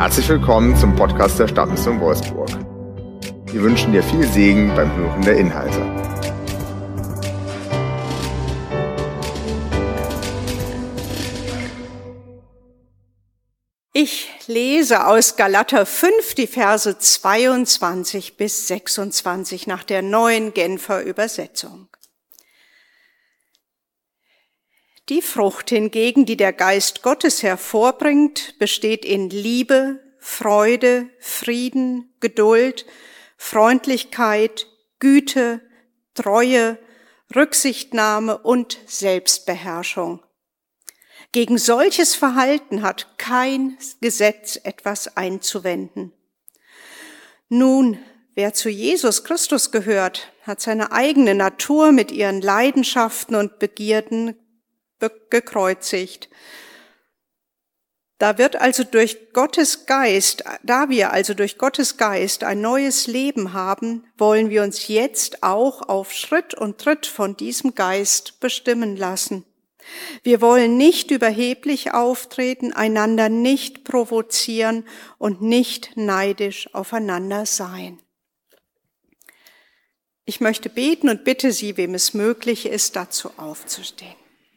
Herzlich willkommen zum Podcast der Stadtmission Wolfsburg. Wir wünschen dir viel Segen beim Hören der Inhalte. Ich lese aus Galater 5 die Verse 22 bis 26 nach der neuen Genfer Übersetzung. Die Frucht hingegen, die der Geist Gottes hervorbringt, besteht in Liebe, Freude, Frieden, Geduld, Freundlichkeit, Güte, Treue, Rücksichtnahme und Selbstbeherrschung. Gegen solches Verhalten hat kein Gesetz etwas einzuwenden. Nun, wer zu Jesus Christus gehört, hat seine eigene Natur mit ihren Leidenschaften und Begierden gekreuzigt. Da wir also durch Gottes Geist ein neues Leben haben, wollen wir uns jetzt auch auf Schritt und Tritt von diesem Geist bestimmen lassen. Wir wollen nicht überheblich auftreten, einander nicht provozieren und nicht neidisch aufeinander sein. Ich möchte beten und bitte Sie, wem es möglich ist, dazu aufzustehen.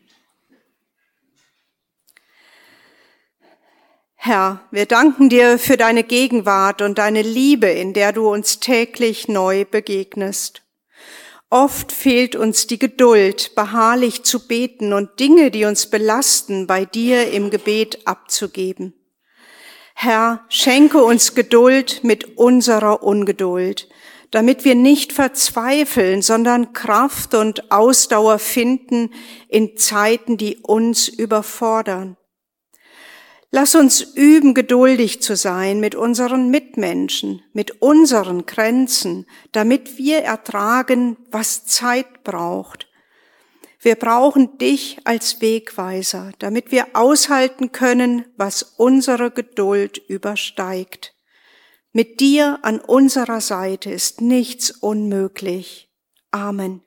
Herr, wir danken dir für deine Gegenwart und deine Liebe, in der du uns täglich neu begegnest. Oft fehlt uns die Geduld, beharrlich zu beten und Dinge, die uns belasten, bei dir im Gebet abzugeben. Herr, schenke uns Geduld mit unserer Ungeduld, damit wir nicht verzweifeln, sondern Kraft und Ausdauer finden in Zeiten, die uns überfordern. Lass uns üben, geduldig zu sein mit unseren Mitmenschen, mit unseren Grenzen, damit wir ertragen, was Zeit braucht. Wir brauchen dich als Wegweiser, damit wir aushalten können, was unsere Geduld übersteigt. Mit dir an unserer Seite ist nichts unmöglich. Amen.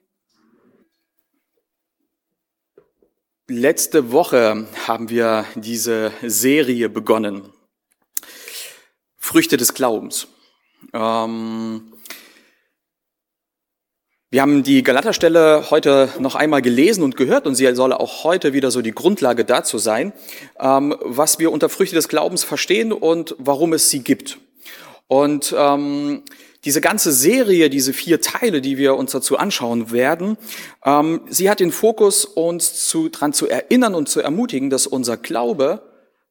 Letzte Woche haben wir diese Serie begonnen. Früchte des Glaubens. Wir haben die Galaterstelle heute noch einmal gelesen und gehört und sie soll auch heute wieder so die Grundlage dazu sein, was wir unter Früchte des Glaubens verstehen und warum es sie gibt. Und diese ganze Serie, diese 4 Teile, die wir uns dazu anschauen werden, sie hat den Fokus, uns daran zu erinnern und zu ermutigen, dass unser Glaube,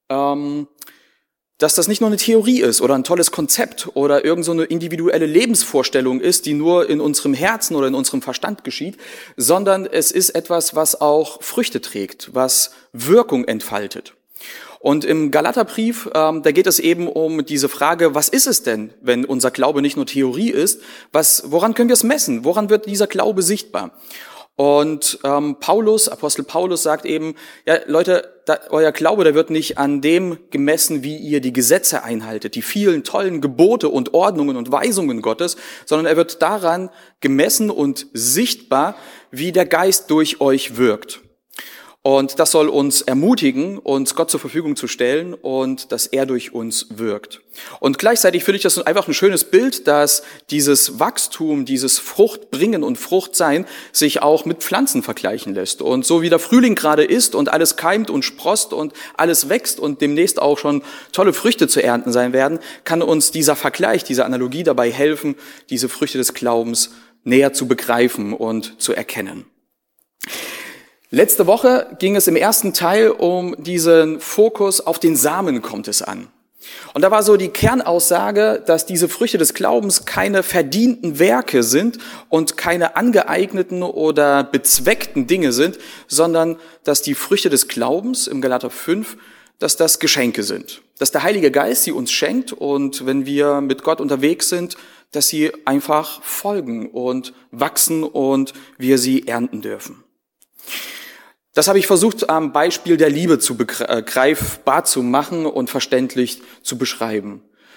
dass das nicht nur eine Theorie ist oder ein tolles Konzept oder irgend so eine individuelle Lebensvorstellung ist, die nur in unserem Herzen oder in unserem Verstand geschieht, sondern es ist etwas, was auch Früchte trägt, was Wirkung entfaltet. Und im Galaterbrief, da geht es eben um diese Frage, was ist es denn, wenn unser Glaube nicht nur Theorie ist? Woran können wir es messen? Woran wird dieser Glaube sichtbar? Und Apostel Paulus sagt eben, ja Leute, euer Glaube, der wird nicht an dem gemessen, wie ihr die Gesetze einhaltet, die vielen tollen Gebote und Ordnungen und Weisungen Gottes, sondern er wird daran gemessen und sichtbar, wie der Geist durch euch wirkt. Und das soll uns ermutigen, uns Gott zur Verfügung zu stellen und dass er durch uns wirkt. Und gleichzeitig finde ich das einfach ein schönes Bild, dass dieses Wachstum, dieses Fruchtbringen und Fruchtsein sich auch mit Pflanzen vergleichen lässt. Und so wie der Frühling gerade ist und alles keimt und sproßt und alles wächst und demnächst auch schon tolle Früchte zu ernten sein werden, kann uns dieser Vergleich, diese Analogie dabei helfen, diese Früchte des Glaubens näher zu begreifen und zu erkennen. Letzte Woche ging es im ersten Teil um diesen Fokus auf den Samen kommt es an. Und da war so die Kernaussage, dass diese Früchte des Glaubens keine verdienten Werke sind und keine angeeigneten oder bezweckten Dinge sind, sondern dass die Früchte des Glaubens im Galater 5, dass das Geschenke sind. Dass der Heilige Geist sie uns schenkt und wenn wir mit Gott unterwegs sind, dass sie einfach folgen und wachsen und wir sie ernten dürfen. Das habe ich versucht, am Beispiel der Liebe greifbar zu machen und verständlich zu beschreiben.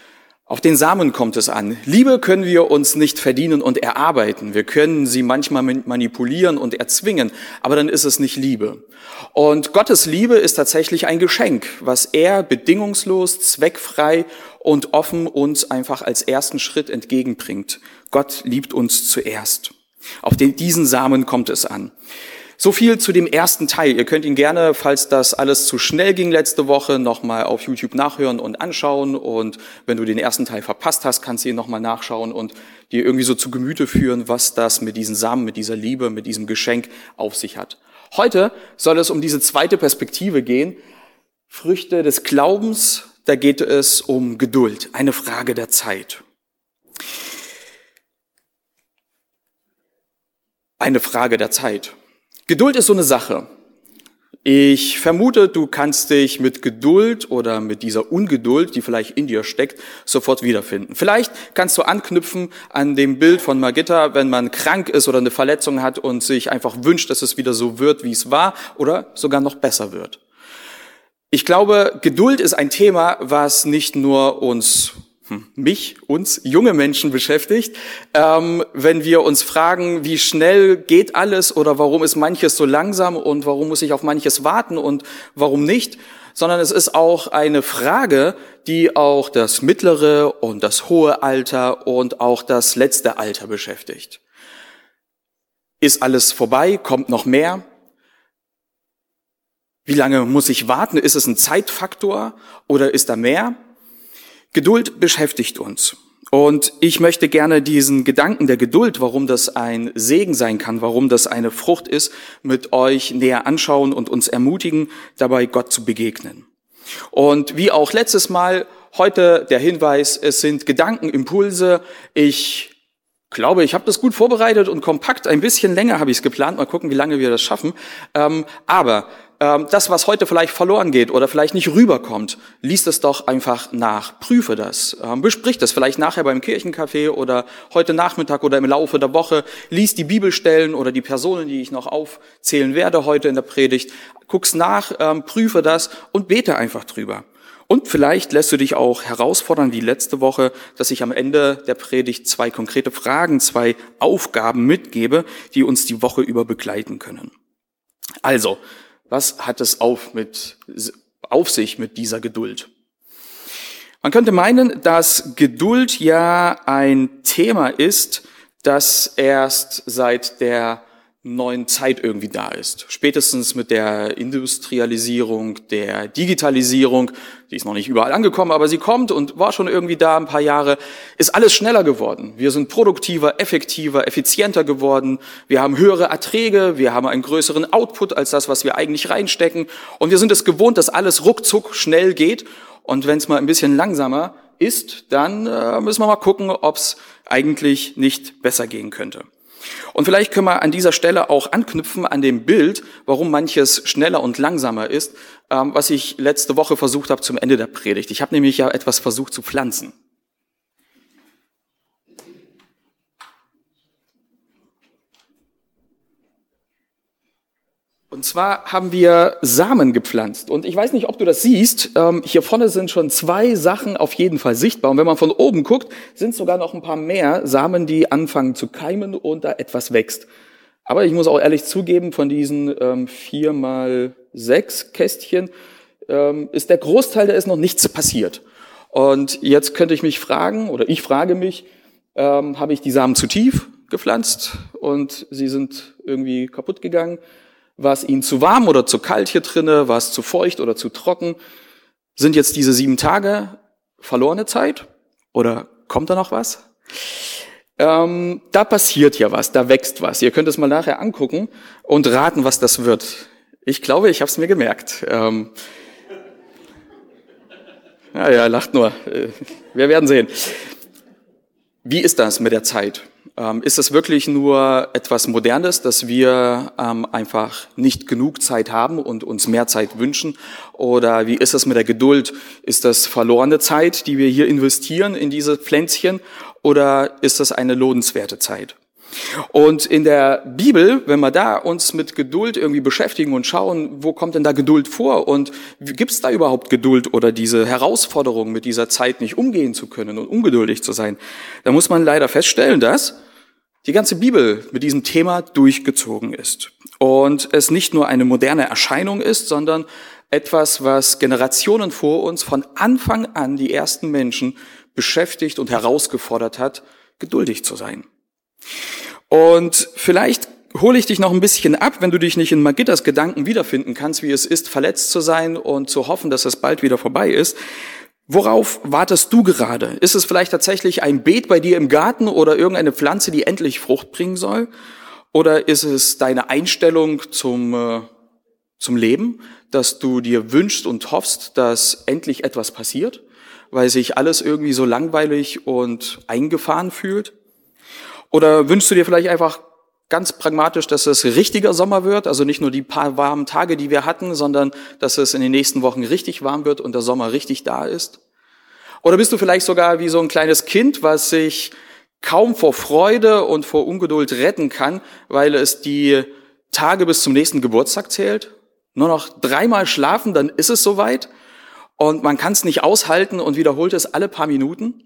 Auf den Samen kommt es an. Liebe können wir uns nicht verdienen und erarbeiten. Wir können sie manchmal manipulieren und erzwingen, aber dann ist es nicht Liebe. Und Gottes Liebe ist tatsächlich ein Geschenk, was er bedingungslos, zweckfrei und offen uns einfach als ersten Schritt entgegenbringt. Gott liebt uns zuerst. Auf diesen Samen kommt es an. So viel zu dem ersten Teil. Ihr könnt ihn gerne, falls das alles zu schnell ging letzte Woche, nochmal auf YouTube nachhören und anschauen. Und wenn du den ersten Teil verpasst hast, kannst du ihn nochmal nachschauen und dir irgendwie so zu Gemüte führen, was das mit diesen Samen, mit dieser Liebe, mit diesem Geschenk auf sich hat. Heute soll es um diese zweite Perspektive gehen. Früchte des Glaubens, da geht es um Geduld, eine Frage der Zeit. Eine Frage der Zeit. Geduld ist so eine Sache. Ich vermute, du kannst dich mit Geduld oder mit dieser Ungeduld, die vielleicht in dir steckt, sofort wiederfinden. Vielleicht kannst du anknüpfen an dem Bild von Margitta, wenn man krank ist oder eine Verletzung hat und sich einfach wünscht, dass es wieder so wird, wie es war oder sogar noch besser wird. Ich glaube, Geduld ist ein Thema, was nicht nur uns junge Menschen beschäftigt, wenn wir uns fragen, wie schnell geht alles oder warum ist manches so langsam und warum muss ich auf manches warten und warum nicht, sondern es ist auch eine Frage, die auch das mittlere und das hohe Alter und auch das letzte Alter beschäftigt. Ist alles vorbei? Kommt noch mehr? Wie lange muss ich warten? Ist es ein Zeitfaktor oder ist da mehr? Geduld beschäftigt uns. Und ich möchte gerne diesen Gedanken der Geduld, warum das ein Segen sein kann, warum das eine Frucht ist, mit euch näher anschauen und uns ermutigen, dabei Gott zu begegnen. Und wie auch letztes Mal, heute der Hinweis, es sind Gedankenimpulse. Ich glaube, ich habe das gut vorbereitet und kompakt, ein bisschen länger habe ich es geplant. Mal gucken, wie lange wir das schaffen. Aber das, was heute vielleicht verloren geht oder vielleicht nicht rüberkommt, liest es doch einfach nach, prüfe das, besprich das vielleicht nachher beim Kirchencafé oder heute Nachmittag oder im Laufe der Woche, lies die Bibelstellen oder die Personen, die ich noch aufzählen werde heute in der Predigt, guck's nach, prüfe das und bete einfach drüber. Und vielleicht lässt du dich auch herausfordern, wie letzte Woche, dass ich am Ende der Predigt 2 konkrete Fragen, 2 Aufgaben mitgebe, die uns die Woche über begleiten können. Also, was hat es auf sich mit dieser Geduld? Man könnte meinen, dass Geduld ja ein Thema ist, das erst seit der neuen Zeit irgendwie da ist. Spätestens mit der Industrialisierung, der Digitalisierung, die ist noch nicht überall angekommen, aber sie kommt und war schon irgendwie da ein paar Jahre, ist alles schneller geworden. Wir sind produktiver, effektiver, effizienter geworden. Wir haben höhere Erträge, wir haben einen größeren Output als das, was wir eigentlich reinstecken. Und wir sind es gewohnt, dass alles ruckzuck schnell geht. Und wenn es mal ein bisschen langsamer ist, dann müssen wir mal gucken, ob es eigentlich nicht besser gehen könnte. Und vielleicht können wir an dieser Stelle auch anknüpfen an dem Bild, warum manches schneller und langsamer ist, was ich letzte Woche versucht habe zum Ende der Predigt. Ich habe nämlich ja etwas versucht zu pflanzen. Und zwar haben wir Samen gepflanzt. Und ich weiß nicht, ob du das siehst. Hier vorne sind schon 2 Sachen auf jeden Fall sichtbar. Und wenn man von oben guckt, sind sogar noch ein paar mehr Samen, die anfangen zu keimen und da etwas wächst. Aber ich muss auch ehrlich zugeben, von diesen 4x6 Kästchen ist der Großteil, da ist noch nichts passiert. Und jetzt könnte ich mich fragen, oder ich frage mich, habe ich die Samen zu tief gepflanzt und sie sind irgendwie kaputt gegangen? War es ihnen zu warm oder zu kalt hier drinne? War es zu feucht oder zu trocken? Sind jetzt diese 7 Tage verlorene Zeit? Oder kommt da noch was? Da passiert ja was, da wächst was. Ihr könnt es mal nachher angucken und raten, was das wird. Ich glaube, ich habe es mir gemerkt. Ja, lacht nur. Wir werden sehen. Wie ist das mit der Zeit? Ist es wirklich nur etwas Modernes, dass wir einfach nicht genug Zeit haben und uns mehr Zeit wünschen? Oder wie ist es mit der Geduld? Ist das verlorene Zeit, die wir hier investieren in diese Pflänzchen? Oder ist das eine lohnenswerte Zeit? Und in der Bibel, wenn wir da uns mit Geduld irgendwie beschäftigen und schauen, wo kommt denn da Geduld vor und gibt es da überhaupt Geduld oder diese Herausforderung, mit dieser Zeit nicht umgehen zu können und ungeduldig zu sein, da muss man leider feststellen, dass die ganze Bibel mit diesem Thema durchgezogen ist und es nicht nur eine moderne Erscheinung ist, sondern etwas, was Generationen vor uns von Anfang an die ersten Menschen beschäftigt und herausgefordert hat, geduldig zu sein. Und vielleicht hole ich dich noch ein bisschen ab, wenn du dich nicht in Magittas Gedanken wiederfinden kannst, wie es ist, verletzt zu sein und zu hoffen, dass es bald wieder vorbei ist. Worauf wartest du gerade? Ist es vielleicht tatsächlich ein Beet bei dir im Garten oder irgendeine Pflanze, die endlich Frucht bringen soll? Oder ist es deine Einstellung zum Leben, dass du dir wünschst und hoffst, dass endlich etwas passiert, weil sich alles irgendwie so langweilig und eingefahren fühlt? Oder wünschst du dir vielleicht einfach ganz pragmatisch, dass es richtiger Sommer wird, also nicht nur die paar warmen Tage, die wir hatten, sondern dass es in den nächsten Wochen richtig warm wird und der Sommer richtig da ist? Oder bist du vielleicht sogar wie so ein kleines Kind, was sich kaum vor Freude und vor Ungeduld retten kann, weil es die Tage bis zum nächsten Geburtstag zählt? Nur noch 3-mal schlafen, dann ist es soweit und man kann es nicht aushalten und wiederholt es alle paar Minuten?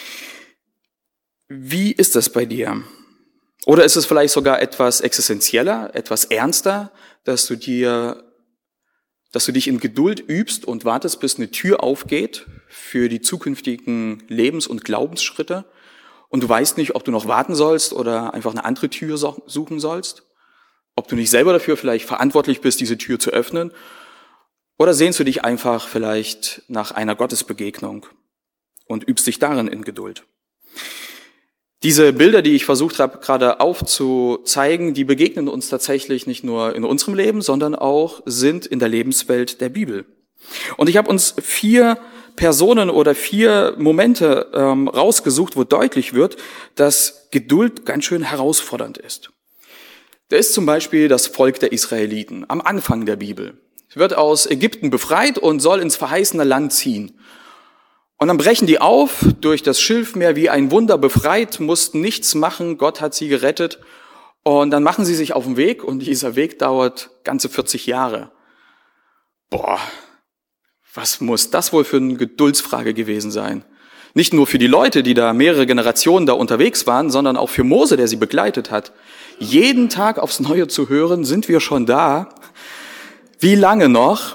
Wie ist das bei dir? Oder ist es vielleicht sogar etwas existenzieller, etwas ernster, dass du dich in Geduld übst und wartest, bis eine Tür aufgeht für die zukünftigen Lebens- und Glaubensschritte und du weißt nicht, ob du noch warten sollst oder einfach eine andere Tür suchen sollst? Ob du nicht selber dafür vielleicht verantwortlich bist, diese Tür zu öffnen? Oder sehnst du dich einfach vielleicht nach einer Gottesbegegnung und übst dich darin in Geduld? Diese Bilder, die ich versucht habe, gerade aufzuzeigen, die begegnen uns tatsächlich nicht nur in unserem Leben, sondern auch sind in der Lebenswelt der Bibel. Und ich habe uns 4 Personen oder 4 Momente rausgesucht, wo deutlich wird, dass Geduld ganz schön herausfordernd ist. Da ist zum Beispiel das Volk der Israeliten am Anfang der Bibel. Es wird aus Ägypten befreit und soll ins verheißene Land ziehen. Und dann brechen die auf, durch das Schilfmeer wie ein Wunder befreit, mussten nichts machen, Gott hat sie gerettet. Und dann machen sie sich auf den Weg und dieser Weg dauert ganze 40 Jahre. Boah, was muss das wohl für eine Geduldsfrage gewesen sein? Nicht nur für die Leute, die da mehrere Generationen da unterwegs waren, sondern auch für Mose, der sie begleitet hat. Jeden Tag aufs Neue zu hören, sind wir schon da? Wie lange noch?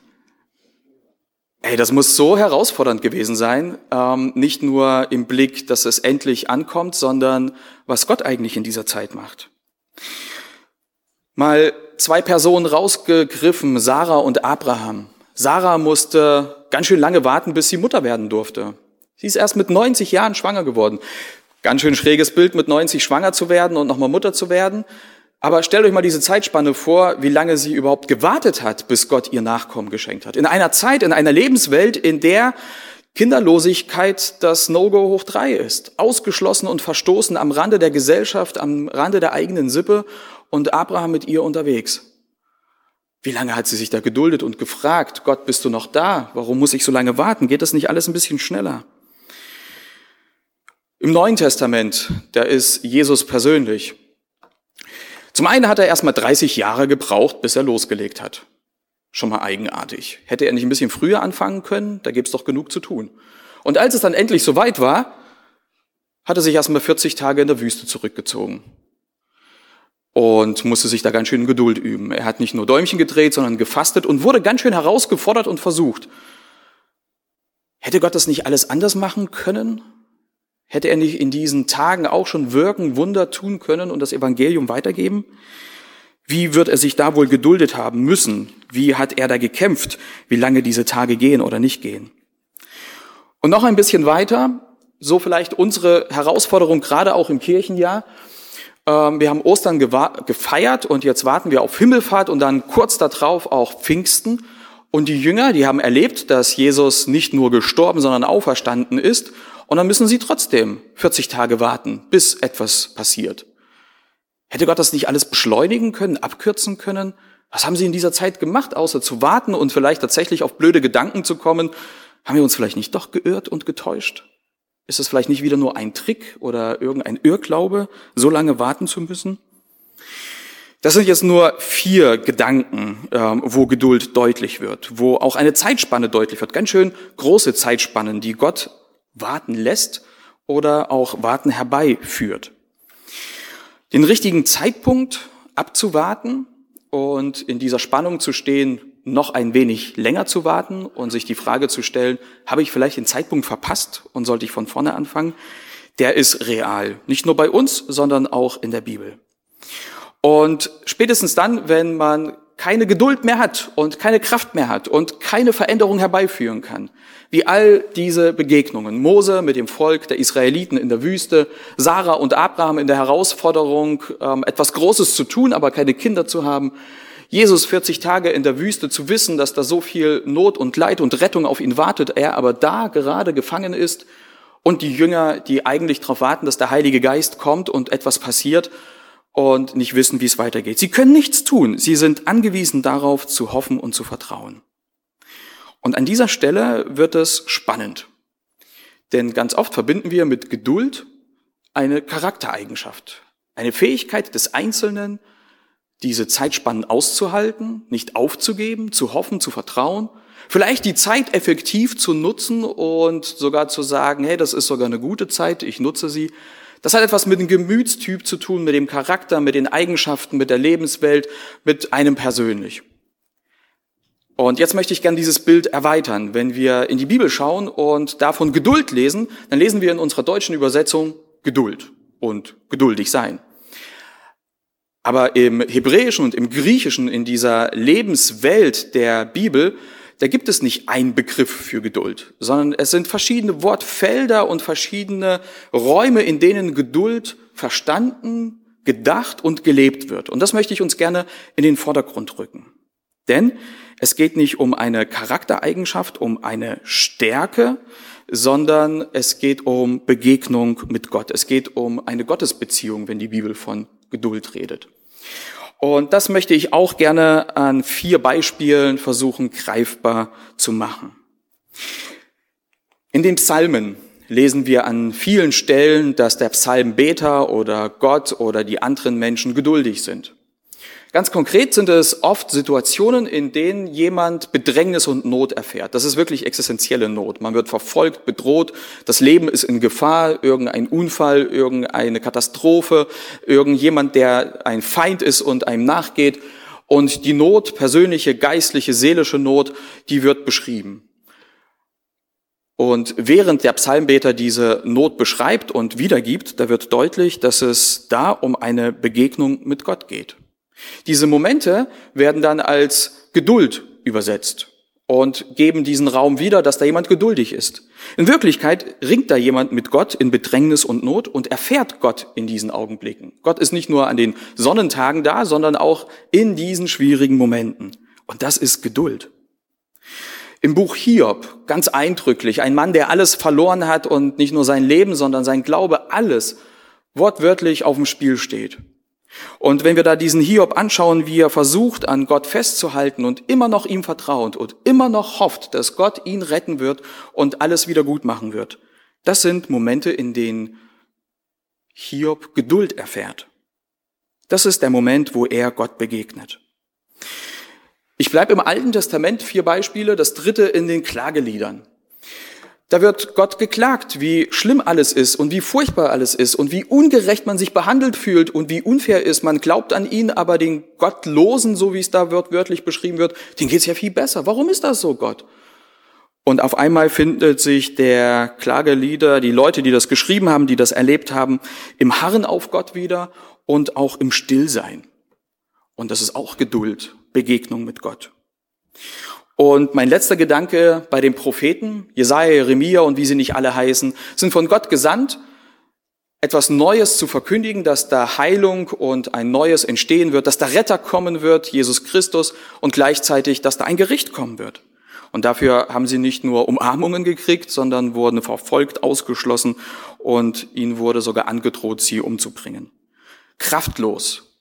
Das muss so herausfordernd gewesen sein, nicht nur im Blick, dass es endlich ankommt, sondern was Gott eigentlich in dieser Zeit macht. Mal 2 Personen rausgegriffen, Sarah und Abraham. Sarah musste ganz schön lange warten, bis sie Mutter werden durfte. Sie ist erst mit 90 Jahren schwanger geworden. Ganz schön schräges Bild, mit 90 schwanger zu werden und nochmal Mutter zu werden. Aber stellt euch mal diese Zeitspanne vor, wie lange sie überhaupt gewartet hat, bis Gott ihr Nachkommen geschenkt hat. In einer Zeit, in einer Lebenswelt, in der Kinderlosigkeit das No-Go hoch 3 ist. Ausgeschlossen und verstoßen am Rande der Gesellschaft, am Rande der eigenen Sippe und Abraham mit ihr unterwegs. Wie lange hat sie sich da geduldet und gefragt, Gott, bist du noch da? Warum muss ich so lange warten? Geht das nicht alles ein bisschen schneller? Im Neuen Testament, da ist Jesus persönlich. Zum einen hat er erstmal 30 Jahre gebraucht, bis er losgelegt hat. Schon mal eigenartig. Hätte er nicht ein bisschen früher anfangen können? Da gibt's doch genug zu tun. Und als es dann endlich soweit war, hat er sich erstmal 40 Tage in der Wüste zurückgezogen. Und musste sich da ganz schön in Geduld üben. Er hat nicht nur Däumchen gedreht, sondern gefastet und wurde ganz schön herausgefordert und versucht. Hätte Gott das nicht alles anders machen können? Hätte er nicht in diesen Tagen auch schon wirken, Wunder tun können und das Evangelium weitergeben? Wie wird er sich da wohl geduldet haben müssen? Wie hat er da gekämpft? Wie lange diese Tage gehen oder nicht gehen? Und noch ein bisschen weiter, so vielleicht unsere Herausforderung gerade auch im Kirchenjahr. Wir haben Ostern gefeiert und jetzt warten wir auf Himmelfahrt und dann kurz darauf auch Pfingsten. Und die Jünger, die haben erlebt, dass Jesus nicht nur gestorben, sondern auferstanden ist. Und dann müssen sie trotzdem 40 Tage warten, bis etwas passiert. Hätte Gott das nicht alles beschleunigen können, abkürzen können? Was haben sie in dieser Zeit gemacht, außer zu warten und vielleicht tatsächlich auf blöde Gedanken zu kommen? Haben wir uns vielleicht nicht doch geirrt und getäuscht? Ist es vielleicht nicht wieder nur ein Trick oder irgendein Irrglaube, so lange warten zu müssen? Das sind jetzt nur 4 Gedanken, wo Geduld deutlich wird, wo auch eine Zeitspanne deutlich wird. Ganz schön große Zeitspannen, die Gott warten lässt oder auch warten herbeiführt. Den richtigen Zeitpunkt abzuwarten und in dieser Spannung zu stehen, noch ein wenig länger zu warten und sich die Frage zu stellen, habe ich vielleicht den Zeitpunkt verpasst und sollte ich von vorne anfangen? Der ist real. Nicht nur bei uns, sondern auch in der Bibel. Und spätestens dann, wenn man keine Geduld mehr hat und keine Kraft mehr hat und keine Veränderung herbeiführen kann, wie all diese Begegnungen, Mose mit dem Volk der Israeliten in der Wüste, Sarah und Abraham in der Herausforderung, etwas Großes zu tun, aber keine Kinder zu haben, Jesus 40 Tage in der Wüste zu wissen, dass da so viel Not und Leid und Rettung auf ihn wartet, er aber da gerade gefangen ist und die Jünger, die eigentlich darauf warten, dass der Heilige Geist kommt und etwas passiert und nicht wissen, wie es weitergeht. Sie können nichts tun. Sie sind angewiesen darauf, zu hoffen und zu vertrauen. Und an dieser Stelle wird es spannend. Denn ganz oft verbinden wir mit Geduld eine Charaktereigenschaft, eine Fähigkeit des Einzelnen, diese Zeitspannen auszuhalten, nicht aufzugeben, zu hoffen, zu vertrauen, vielleicht die Zeit effektiv zu nutzen und sogar zu sagen, hey, das ist sogar eine gute Zeit, ich nutze sie. Das hat etwas mit dem Gemütstyp zu tun, mit dem Charakter, mit den Eigenschaften, mit der Lebenswelt, mit einem persönlich. Und jetzt möchte ich gerne dieses Bild erweitern. Wenn wir in die Bibel schauen und davon Geduld lesen, dann lesen wir in unserer deutschen Übersetzung Geduld und geduldig sein. Aber im Hebräischen und im Griechischen, in dieser Lebenswelt der Bibel, da gibt es nicht einen Begriff für Geduld, sondern es sind verschiedene Wortfelder und verschiedene Räume, in denen Geduld verstanden, gedacht und gelebt wird. Und das möchte ich uns gerne in den Vordergrund rücken. Denn es geht nicht um eine Charaktereigenschaft, um eine Stärke, sondern es geht um Begegnung mit Gott. Es geht um eine Gottesbeziehung, wenn die Bibel von Geduld redet. Und das möchte ich auch gerne an 4 Beispielen versuchen, greifbar zu machen. In den Psalmen lesen wir an vielen Stellen, dass der Psalmbeter oder Gott oder die anderen Menschen geduldig sind. Ganz konkret sind es oft Situationen, in denen jemand Bedrängnis und Not erfährt. Das ist wirklich existenzielle Not. Man wird verfolgt, bedroht, das Leben ist in Gefahr, irgendein Unfall, irgendeine Katastrophe, irgendjemand, der ein Feind ist und einem nachgeht. Und die Not, persönliche, geistliche, seelische Not, die wird beschrieben. Und während der Psalmbeter diese Not beschreibt und wiedergibt, da wird deutlich, dass es da um eine Begegnung mit Gott geht. Diese Momente werden dann als Geduld übersetzt und geben diesen Raum wieder, dass da jemand geduldig ist. In Wirklichkeit ringt da jemand mit Gott in Bedrängnis und Not und erfährt Gott in diesen Augenblicken. Gott ist nicht nur an den Sonnentagen da, sondern auch in diesen schwierigen Momenten. Und das ist Geduld. Im Buch Hiob, ganz eindrücklich, ein Mann, der alles verloren hat und nicht nur sein Leben, sondern sein Glaube, alles wortwörtlich auf dem Spiel steht. Und wenn wir da diesen Hiob anschauen, wie er versucht, an Gott festzuhalten und immer noch ihm vertraut und immer noch hofft, dass Gott ihn retten wird und alles wieder gut machen wird, das sind Momente, in denen Hiob Geduld erfährt. Das ist der Moment, wo er Gott begegnet. Ich bleibe im Alten Testament, 4 Beispiele, das 3. in den Klageliedern. Da wird Gott geklagt, wie schlimm alles ist und wie furchtbar alles ist und wie ungerecht man sich behandelt fühlt und wie unfair ist. Man glaubt an ihn, aber den Gottlosen, so wie es da wörtlich beschrieben wird, denen geht's ja viel besser. Warum ist das so, Gott? Und auf einmal findet sich der Klagelieder, die Leute, die das geschrieben haben, die das erlebt haben, im Harren auf Gott wieder und auch im Stillsein. Und das ist auch Geduld, Begegnung mit Gott. Und mein letzter Gedanke bei den Propheten, Jesaja, Jeremia und wie sie nicht alle heißen, sind von Gott gesandt, etwas Neues zu verkündigen, dass da Heilung und ein Neues entstehen wird, dass da Retter kommen wird, Jesus Christus, und gleichzeitig, dass da ein Gericht kommen wird. Und dafür haben sie nicht nur Umarmungen gekriegt, sondern wurden verfolgt, ausgeschlossen und ihnen wurde sogar angedroht, sie umzubringen. Kraftlos,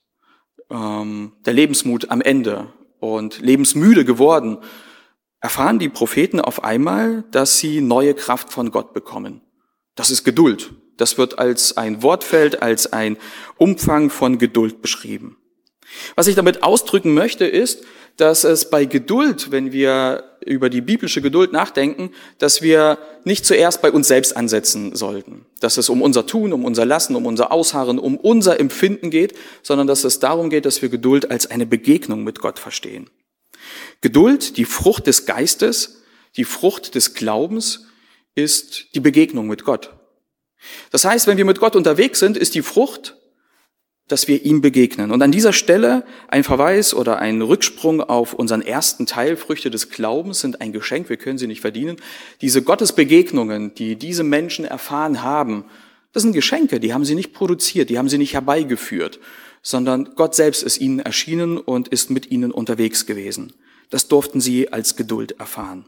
der Lebensmut am Ende und lebensmüde geworden, erfahren die Propheten auf einmal, dass sie neue Kraft von Gott bekommen. Das ist Geduld. Das wird als ein Wortfeld, als ein Umfang von Geduld beschrieben. Was ich damit ausdrücken möchte, ist, dass es bei Geduld, wenn wir über die biblische Geduld nachdenken, dass wir nicht zuerst bei uns selbst ansetzen sollten. Dass es um unser Tun, um unser Lassen, um unser Ausharren, um unser Empfinden geht, sondern dass es darum geht, dass wir Geduld als eine Begegnung mit Gott verstehen. Geduld, die Frucht des Geistes, die Frucht des Glaubens, ist die Begegnung mit Gott. Das heißt, wenn wir mit Gott unterwegs sind, ist die Frucht, dass wir ihm begegnen. Und an dieser Stelle ein Verweis oder ein Rücksprung auf unseren ersten Teil, Früchte des Glaubens sind ein Geschenk, wir können sie nicht verdienen. Diese Gottesbegegnungen, die diese Menschen erfahren haben, das sind Geschenke, die haben sie nicht produziert, die haben sie nicht herbeigeführt, sondern Gott selbst ist ihnen erschienen und ist mit ihnen unterwegs gewesen. Das durften sie als Geduld erfahren.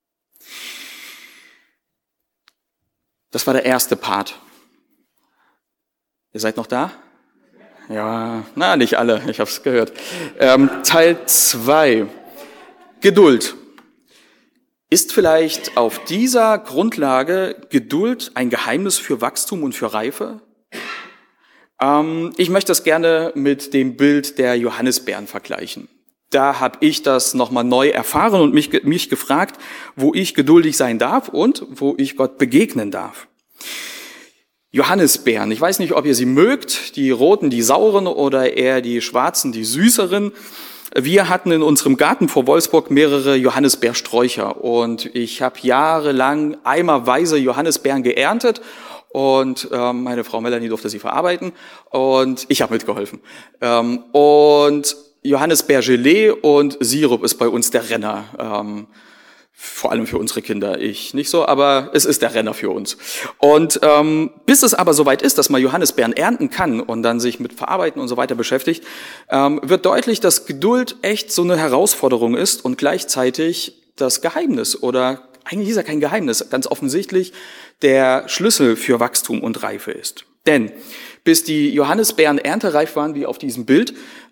Das war der erste Part. Ihr seid noch da? Ja, nicht alle, ich habe es gehört. Teil 2. Geduld. Ist vielleicht auf dieser Grundlage Geduld ein Geheimnis für Wachstum und für Reife? Ich möchte das gerne mit dem Bild der Johannisbeeren vergleichen. Da habe ich das nochmal neu erfahren und mich gefragt, wo ich geduldig sein darf und wo ich Gott begegnen darf. Johannisbeeren, ich weiß nicht, ob ihr sie mögt, die roten, die sauren oder eher die schwarzen, die süßeren. Wir hatten in unserem Garten vor Wolfsburg mehrere Johannisbeersträucher und ich habe jahrelang eimerweise Johannisbeeren geerntet und meine Frau Melanie durfte sie verarbeiten und ich habe mitgeholfen. Und Johannisbeergelee und Sirup ist bei uns der Renner. Vor allem für unsere Kinder, ich nicht so, aber es ist der Renner für uns. Und bis es aber soweit ist, dass man Johannisbeeren ernten kann und dann sich mit Verarbeiten und so weiter beschäftigt, wird deutlich, dass Geduld echt so eine Herausforderung ist und gleichzeitig das Geheimnis oder eigentlich ist ja kein Geheimnis, ganz offensichtlich der Schlüssel für Wachstum und Reife ist. Denn bis die Johannisbeeren erntereif waren, wie auf diesem Bild,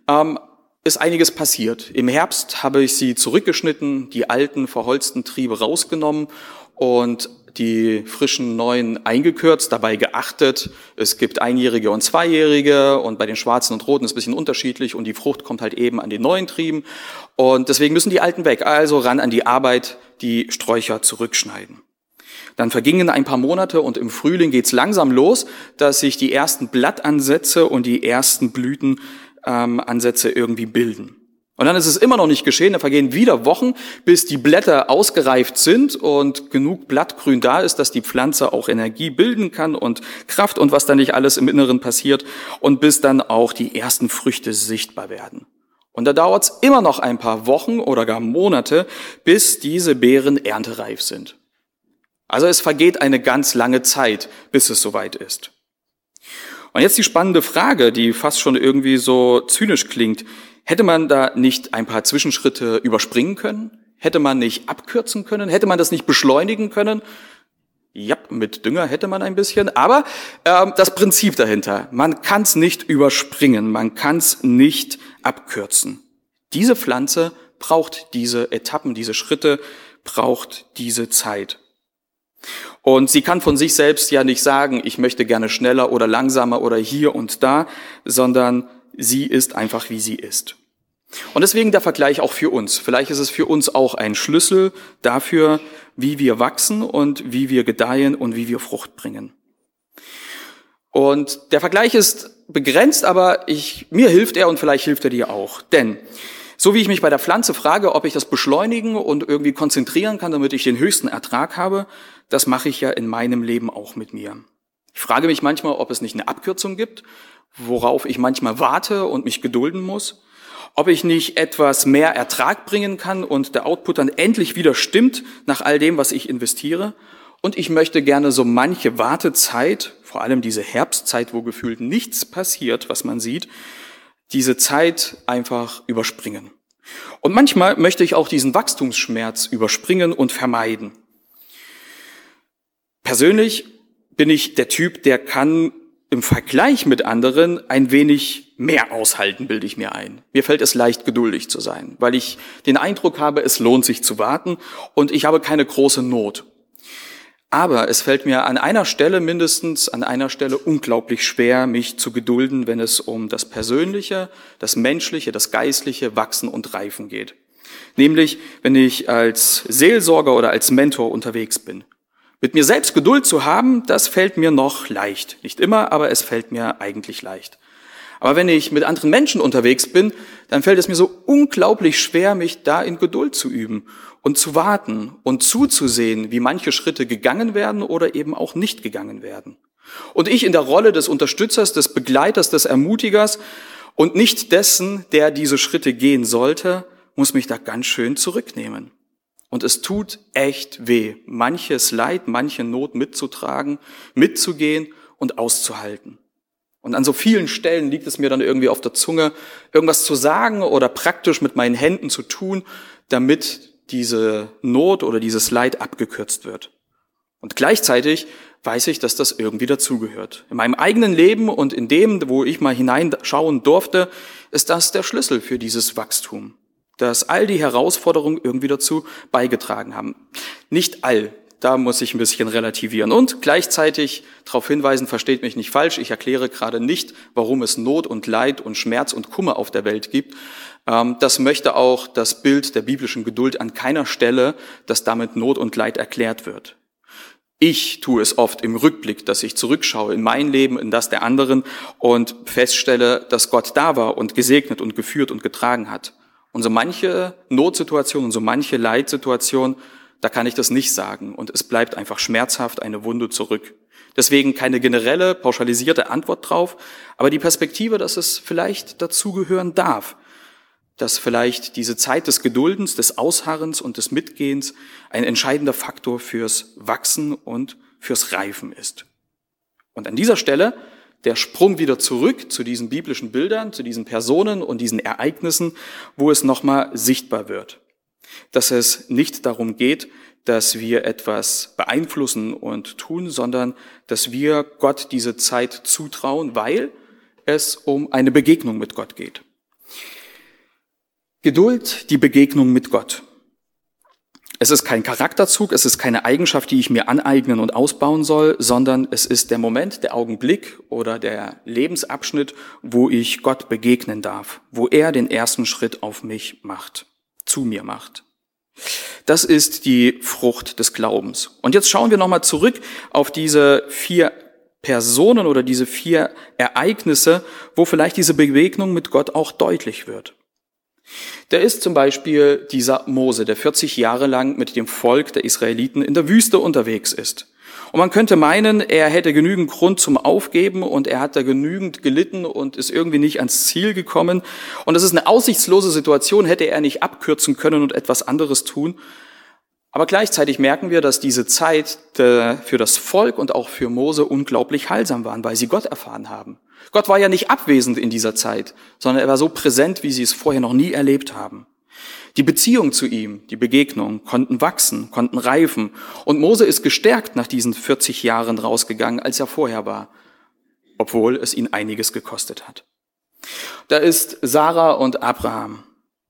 ist einiges passiert. Im Herbst habe ich sie zurückgeschnitten, die alten, verholzten Triebe rausgenommen und die frischen neuen eingekürzt, dabei geachtet, es gibt einjährige und zweijährige und bei den schwarzen und roten ist es ein bisschen unterschiedlich und die Frucht kommt halt eben an den neuen Trieben und deswegen müssen die alten weg, also ran an die Arbeit, die Sträucher zurückschneiden. Dann vergingen ein paar Monate und im Frühling geht's langsam los, dass sich die ersten Blattansätze und die ersten Blütenansätze irgendwie bilden. Und dann ist es immer noch nicht geschehen, da vergehen wieder Wochen, bis die Blätter ausgereift sind und genug Blattgrün da ist, dass die Pflanze auch Energie bilden kann und Kraft und was da nicht alles im Inneren passiert und bis dann auch die ersten Früchte sichtbar werden. Und da dauert es immer noch ein paar Wochen oder gar Monate, bis diese Beeren erntereif sind. Also es vergeht eine ganz lange Zeit, bis es soweit ist. Und jetzt die spannende Frage, die fast schon irgendwie so zynisch klingt. Hätte man da nicht ein paar Zwischenschritte überspringen können? Hätte man nicht abkürzen können? Hätte man das nicht beschleunigen können? Ja, mit Dünger hätte man ein bisschen, aber das Prinzip dahinter, man kann es nicht überspringen, man kann es nicht abkürzen. Diese Pflanze braucht diese Etappen, diese Schritte, braucht diese Zeit. Und sie kann von sich selbst ja nicht sagen, ich möchte gerne schneller oder langsamer oder hier und da, sondern sie ist einfach, wie sie ist. Und deswegen der Vergleich auch für uns. Vielleicht ist es für uns auch ein Schlüssel dafür, wie wir wachsen und wie wir gedeihen und wie wir Frucht bringen. Und der Vergleich ist begrenzt, aber mir hilft er und vielleicht hilft er dir auch. Denn so wie ich mich bei der Pflanze frage, ob ich das beschleunigen und irgendwie konzentrieren kann, damit ich den höchsten Ertrag habe, das mache ich ja in meinem Leben auch mit mir. Ich frage mich manchmal, ob es nicht eine Abkürzung gibt, worauf ich manchmal warte und mich gedulden muss, ob ich nicht etwas mehr Ertrag bringen kann und der Output dann endlich wieder stimmt nach all dem, was ich investiere. Und ich möchte gerne so manche Wartezeit, vor allem diese Herbstzeit, wo gefühlt nichts passiert, was man sieht, diese Zeit einfach überspringen. Und manchmal möchte ich auch diesen Wachstumsschmerz überspringen und vermeiden. Persönlich bin ich der Typ, der kann im Vergleich mit anderen ein wenig mehr aushalten, bilde ich mir ein. Mir fällt es leicht, geduldig zu sein, weil ich den Eindruck habe, es lohnt sich zu warten und ich habe keine große Not. Aber es fällt mir an einer Stelle unglaublich schwer, mich zu gedulden, wenn es um das Persönliche, das Menschliche, das Geistliche Wachsen und Reifen geht. Nämlich, wenn ich als Seelsorger oder als Mentor unterwegs bin. Mit mir selbst Geduld zu haben, das fällt mir noch leicht. Nicht immer, aber es fällt mir eigentlich leicht. Aber wenn ich mit anderen Menschen unterwegs bin, dann fällt es mir so unglaublich schwer, mich da in Geduld zu üben und zu warten und zuzusehen, wie manche Schritte gegangen werden oder eben auch nicht gegangen werden. Und ich in der Rolle des Unterstützers, des Begleiters, des Ermutigers und nicht dessen, der diese Schritte gehen sollte, muss mich da ganz schön zurücknehmen. Und es tut echt weh, manches Leid, manche Not mitzutragen, mitzugehen und auszuhalten. Und an so vielen Stellen liegt es mir dann irgendwie auf der Zunge, irgendwas zu sagen oder praktisch mit meinen Händen zu tun, damit diese Not oder dieses Leid abgekürzt wird. Und gleichzeitig weiß ich, dass das irgendwie dazugehört. In meinem eigenen Leben und in dem, wo ich mal hineinschauen durfte, ist das der Schlüssel für dieses Wachstum, dass all die Herausforderungen irgendwie dazu beigetragen haben. Nicht all, da muss ich ein bisschen relativieren. Und gleichzeitig darauf hinweisen, versteht mich nicht falsch, ich erkläre gerade nicht, warum es Not und Leid und Schmerz und Kummer auf der Welt gibt. Das möchte auch das Bild der biblischen Geduld an keiner Stelle, dass damit Not und Leid erklärt wird. Ich tue es oft im Rückblick, dass ich zurückschaue in mein Leben, in das der anderen und feststelle, dass Gott da war und gesegnet und geführt und getragen hat. Und so manche Notsituation und so manche Leitsituation, da kann ich das nicht sagen und es bleibt einfach schmerzhaft eine Wunde zurück. Deswegen keine generelle, pauschalisierte Antwort drauf, aber die Perspektive, dass es vielleicht dazugehören darf, dass vielleicht diese Zeit des Geduldens, des Ausharrens und des Mitgehens ein entscheidender Faktor fürs Wachsen und fürs Reifen ist. Und an dieser Stelle der Sprung wieder zurück zu diesen biblischen Bildern, zu diesen Personen und diesen Ereignissen, wo es nochmal sichtbar wird. Dass es nicht darum geht, dass wir etwas beeinflussen und tun, sondern dass wir Gott diese Zeit zutrauen, weil es um eine Begegnung mit Gott geht. Geduld, die Begegnung mit Gott. Es ist kein Charakterzug, es ist keine Eigenschaft, die ich mir aneignen und ausbauen soll, sondern es ist der Moment, der Augenblick oder der Lebensabschnitt, wo ich Gott begegnen darf, wo er den ersten Schritt auf mich macht, zu mir macht. Das ist die Frucht des Glaubens. Und jetzt schauen wir nochmal zurück auf diese 4 Personen oder diese 4 Ereignisse, wo vielleicht diese Begegnung mit Gott auch deutlich wird. Da ist zum Beispiel dieser Mose, der 40 Jahre lang mit dem Volk der Israeliten in der Wüste unterwegs ist. Und man könnte meinen, er hätte genügend Grund zum Aufgeben und er hat da genügend gelitten und ist irgendwie nicht ans Ziel gekommen. Und das ist eine aussichtslose Situation, hätte er nicht abkürzen können und etwas anderes tun. Aber gleichzeitig merken wir, dass diese Zeit für das Volk und auch für Mose unglaublich heilsam waren, weil sie Gott erfahren haben. Gott war ja nicht abwesend in dieser Zeit, sondern er war so präsent, wie sie es vorher noch nie erlebt haben. Die Beziehung zu ihm, die Begegnung, konnten wachsen, konnten reifen. Und Mose ist gestärkt nach diesen 40 Jahren rausgegangen, als er vorher war, obwohl es ihn einiges gekostet hat. Da ist Sarah und Abraham.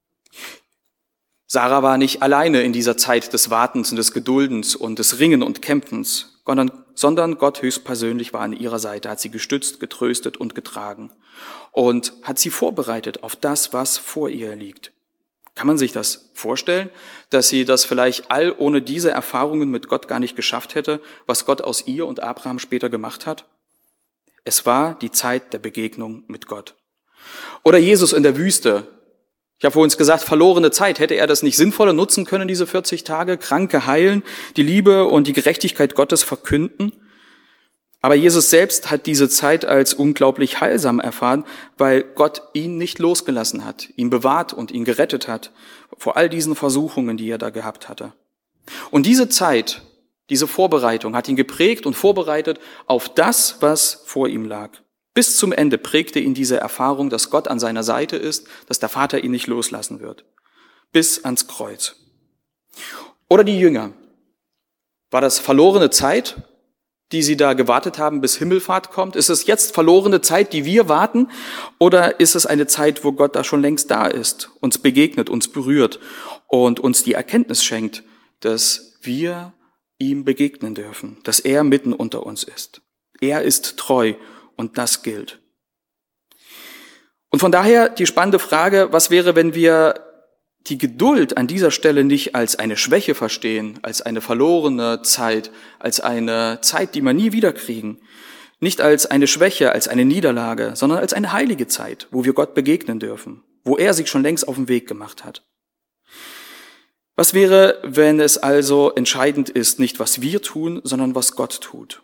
Sarah war nicht alleine in dieser Zeit des Wartens und des Geduldens und des Ringen und Kämpfens, sondern Gott höchstpersönlich war an ihrer Seite, hat sie gestützt, getröstet und getragen und hat sie vorbereitet auf das, was vor ihr liegt. Kann man sich das vorstellen, dass sie das vielleicht all ohne diese Erfahrungen mit Gott gar nicht geschafft hätte, was Gott aus ihr und Abraham später gemacht hat? Es war die Zeit der Begegnung mit Gott. Oder Jesus in der Wüste. Ich habe vorhin gesagt, verlorene Zeit. Hätte er das nicht sinnvoller nutzen können, diese 40 Tage? Kranke heilen, die Liebe und die Gerechtigkeit Gottes verkünden? Aber Jesus selbst hat diese Zeit als unglaublich heilsam erfahren, weil Gott ihn nicht losgelassen hat, ihn bewahrt und ihn gerettet hat vor all diesen Versuchungen, die er da gehabt hatte. Und diese Zeit, diese Vorbereitung hat ihn geprägt und vorbereitet auf das, was vor ihm lag. Bis zum Ende prägte ihn diese Erfahrung, dass Gott an seiner Seite ist, dass der Vater ihn nicht loslassen wird. Bis ans Kreuz. Oder die Jünger. War das verlorene Zeit, die sie da gewartet haben, bis Himmelfahrt kommt? Ist es jetzt verlorene Zeit, die wir warten? Oder ist es eine Zeit, wo Gott da schon längst da ist, uns begegnet, uns berührt und uns die Erkenntnis schenkt, dass wir ihm begegnen dürfen, dass er mitten unter uns ist. Er ist treu und das gilt. Und von daher die spannende Frage, was wäre, wenn wir die Geduld an dieser Stelle nicht als eine Schwäche verstehen, als eine verlorene Zeit, als eine Zeit, die wir nie wiederkriegen, nicht als eine Schwäche, als eine Niederlage, sondern als eine heilige Zeit, wo wir Gott begegnen dürfen, wo er sich schon längst auf den Weg gemacht hat. Was wäre, wenn es also entscheidend ist, nicht was wir tun, sondern was Gott tut?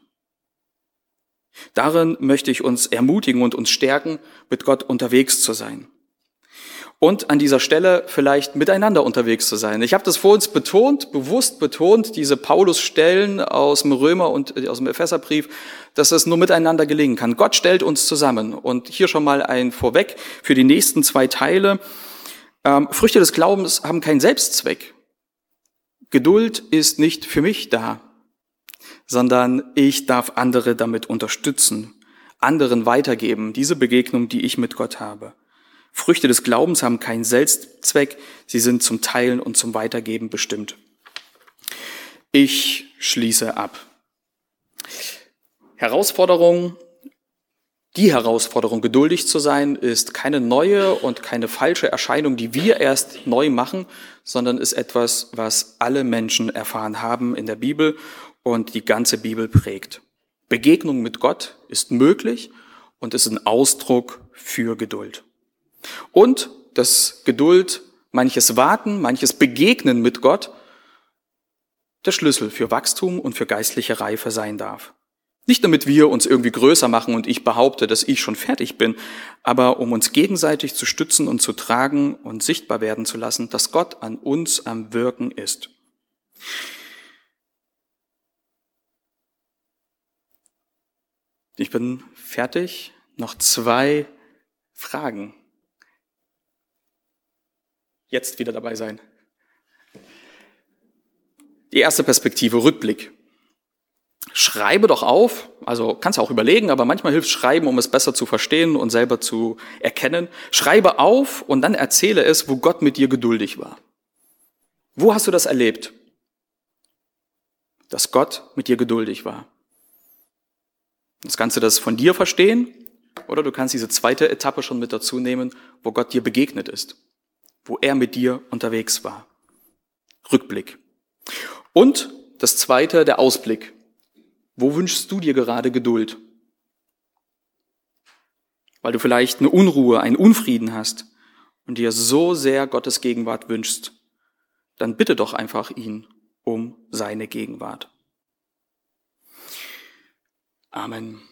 Darin möchte ich uns ermutigen und uns stärken, mit Gott unterwegs zu sein. Und an dieser Stelle vielleicht miteinander unterwegs zu sein. Ich habe das vor uns bewusst betont, diese Paulus-Stellen aus dem Römer und aus dem Epheserbrief, dass es nur miteinander gelingen kann. Gott stellt uns zusammen. Und hier schon mal ein Vorweg für die nächsten 2 Teile. Früchte des Glaubens haben keinen Selbstzweck. Geduld ist nicht für mich da, sondern ich darf andere damit unterstützen, anderen weitergeben, diese Begegnung, die ich mit Gott habe. Früchte des Glaubens haben keinen Selbstzweck, sie sind zum Teilen und zum Weitergeben bestimmt. Ich schließe ab. Die Herausforderung, geduldig zu sein, ist keine neue und keine falsche Erscheinung, die wir erst neu machen, sondern ist etwas, was alle Menschen erfahren haben in der Bibel und die ganze Bibel prägt. Begegnung mit Gott ist möglich und ist ein Ausdruck für Geduld. Und dass Geduld, manches Warten, manches Begegnen mit Gott der Schlüssel für Wachstum und für geistliche Reife sein darf. Nicht damit wir uns irgendwie größer machen und ich behaupte, dass ich schon fertig bin, aber um uns gegenseitig zu stützen und zu tragen und sichtbar werden zu lassen, dass Gott an uns am Wirken ist. Ich bin fertig. Noch 2 Fragen. Jetzt wieder dabei sein. Die erste Perspektive, Rückblick. Schreibe doch auf, also kannst du auch überlegen, aber manchmal hilft Schreiben, um es besser zu verstehen und selber zu erkennen. Schreibe auf und dann erzähle es, wo Gott mit dir geduldig war. Wo hast du das erlebt? Dass Gott mit dir geduldig war. Jetzt kannst du das von dir verstehen oder du kannst diese 2. Etappe schon mit dazu nehmen, wo Gott dir begegnet ist. Wo er mit dir unterwegs war. Rückblick. Und das 2., der Ausblick. Wo wünschst du dir gerade Geduld? Weil du vielleicht eine Unruhe, einen Unfrieden hast und dir so sehr Gottes Gegenwart wünschst, dann bitte doch einfach ihn um seine Gegenwart. Amen.